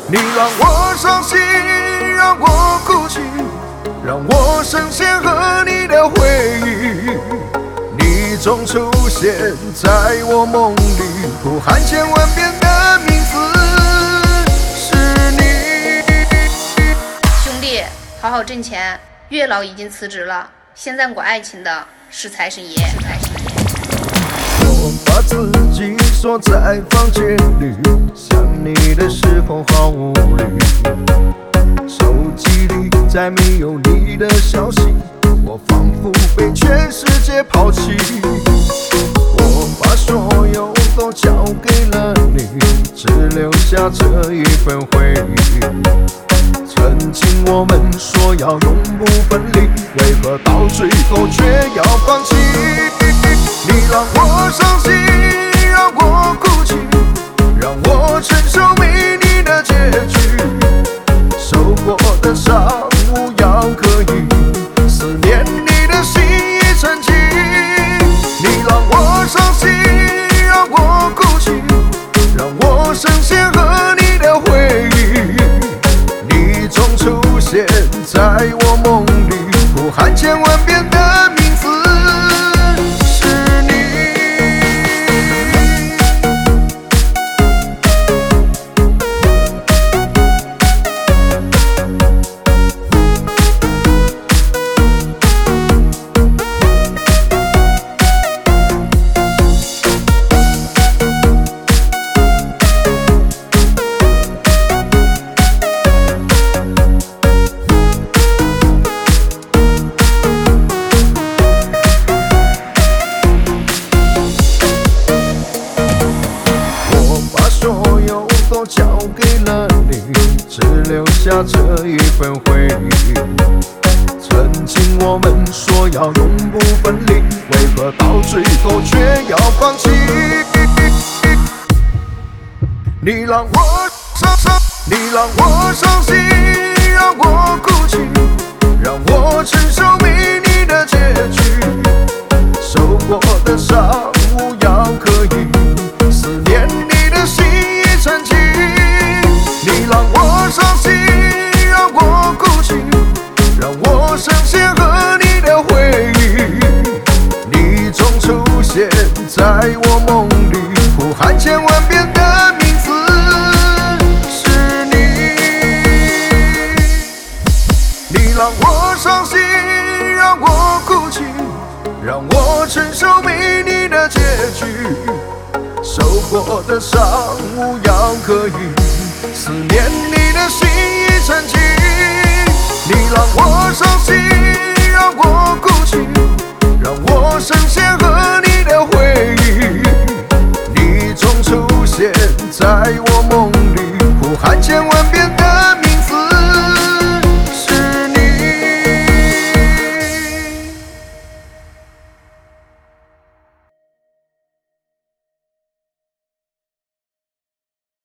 你让我伤心，让我哭泣，让我深陷和你的回忆。你总出现在我梦里，呼喊千万遍的名字是你。 兄弟，好好挣钱，月老已经辞职了，现在管爱情的是财神爷。 我把自己锁在房间里，想你的时候好无力。手机里再没有你的消息，我仿佛被全世界抛弃。我把所有都交给了你，只留下这一份回忆。曾经我们说要永不分离，为何到最后却要放弃？你让我伤心，让我哭泣，让我承受没你的结局。受过的伤无药可医，思念你的心已成疾。你让我伤心，让我哭泣，让我深陷和你的回忆。你总出现在我梦里，呼喊千万遍的名字。交给了你，只留下这一份回忆。曾经我们说要永不分离，为何到最后却要放弃？你让我伤心，让我哭泣，让我承受没你的结局。受过的伤无药可医，思念你的心已成疾。你让我伤心，让我哭泣，让我深陷和你的回忆。你总出现在我梦里，呼喊千万遍的名字是你。你让我伤心，让我哭泣，让我承受没你的结局。受过的伤无药可医，思念你的心已成疾。你让我伤心，让我哭泣，让我深陷和你的回忆。你总出现在我梦里，呼喊千万遍的